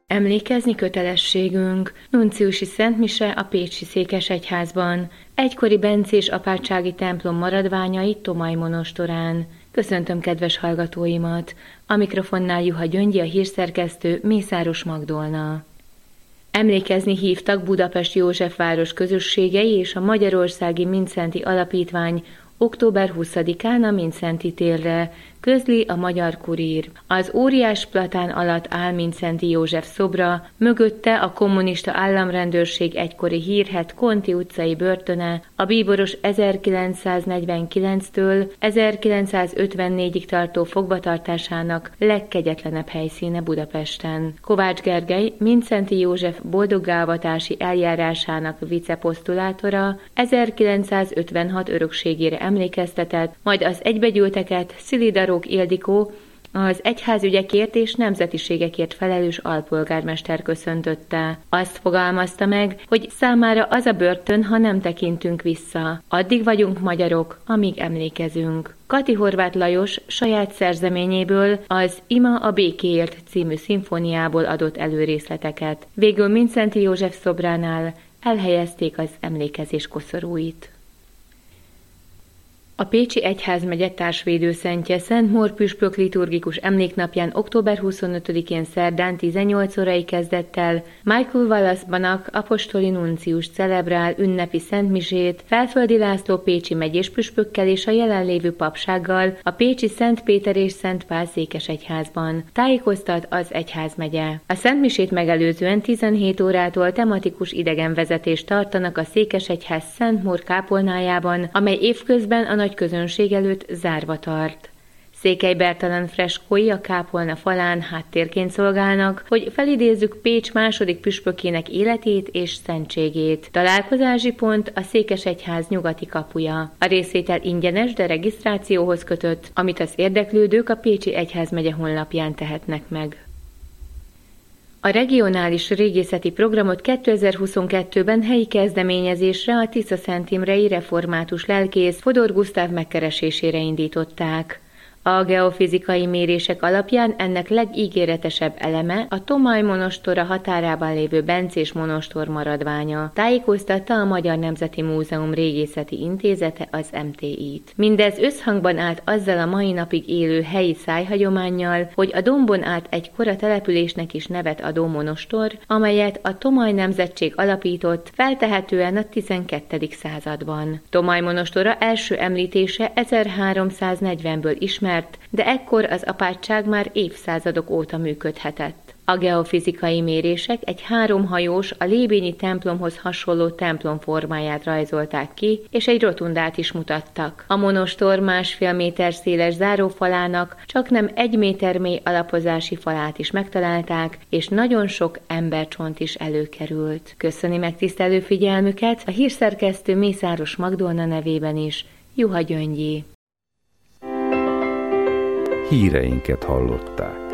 Emlékezni kötelességünk. Nunciusi szentmise a pécsi székesegyházban. Egykori bencés apátsági templom maradványai Tomaj monostorán. Köszöntöm kedves hallgatóimat! A mikrofonnál Juha Gyöngyi, a hírszerkesztő, Mészáros Magdolna. Emlékezni hívtak Budapest Józsefváros közösségei és a Magyarországi Mindszenty Alapítvány október 20-án a Mindszenty térre, közli a Magyar Kurír. Az óriás platán alatt áll Mindszenty József szobra, mögötte a kommunista államrendőrség egykori hírhedt Konti utcai börtöne, a bíboros 1949-től 1954-ig tartó fogvatartásának legkegyetlenebb helyszíne Budapesten. Kovács Gergely, Mindszenty József boldoggálvatási eljárásának viceposztulátora 1956 örökségére emlékeztetett, majd az egybegyűlteket Szilidarók Ildikó, az egyházügyekért és nemzetiségekért felelős alpolgármester köszöntötte. Azt fogalmazta meg, hogy számára az a börtön, ha nem tekintünk vissza. Addig vagyunk magyarok, amíg emlékezünk. Kati Horváth Lajos saját szerzeményéből, az Ima a békéért című szimfóniából adott előrészleteket. Végül Mindszenty József szobránál elhelyezték az emlékezés koszorúit. A Pécsi Egyházmegye társvédőszentje Szent Mór püspök liturgikus emléknapján október 25-én szerdán 18 órai kezdettel Michael Wallace-banak apostoli nuncius celebrál ünnepi szentmisét Felföldi László pécsi megyés püspökkel és a jelenlévő papsággal a pécsi Szent Péter és Szent Pál székesegyházban, tájékoztat az egyházmegye. A szentmisét megelőzően 17 órától tematikus idegenvezetést tartanak a székesegyház Szent Mór kápolnájában, amely évközben a nagy közönség előtt zárva tart. Székely Bertalan freskói a kápolna falán háttérként szolgálnak, hogy felidézzük Pécs második püspökének életét és szentségét. Találkozási pont a székesegyház nyugati kapuja. A részvétel ingyenes, de regisztrációhoz kötött, amit az érdeklődők a Pécsi Egyházmegye honlapján tehetnek meg. A regionális régészeti programot 2022-ben helyi kezdeményezésre a Tisza-Szent Imrei református lelkész Fodor Gusztáv megkeresésére indították. A geofizikai mérések alapján ennek legígéretesebb eleme a Tomaj monostora határában lévő bencés monostor maradványa, tájékoztatta a Magyar Nemzeti Múzeum Régészeti Intézete, az MTI-t. Mindez összhangban állt azzal a mai napig élő helyi szájhagyománnyal, hogy a dombon állt egy kora településnek is nevet adó monostor, amelyet a Tomaj nemzetség alapított, feltehetően a 12. században. Tomaj monostora első említése 1340-ből ismert, de ekkor az apátság már évszázadok óta működhetett. A geofizikai mérések egy 3 hajós, a lébényi templomhoz hasonló templom formáját rajzolták ki, és egy rotundát is mutattak. A monostor 1,5 méter széles zárófalának csaknem 1 méter mély alapozási falát is megtalálták, és nagyon sok embercsont is előkerült. Köszöni megtisztelő figyelmüket a hírszerkesztő Mészáros Magdolna nevében is, Juha Gyöngyi. Híreinket hallották.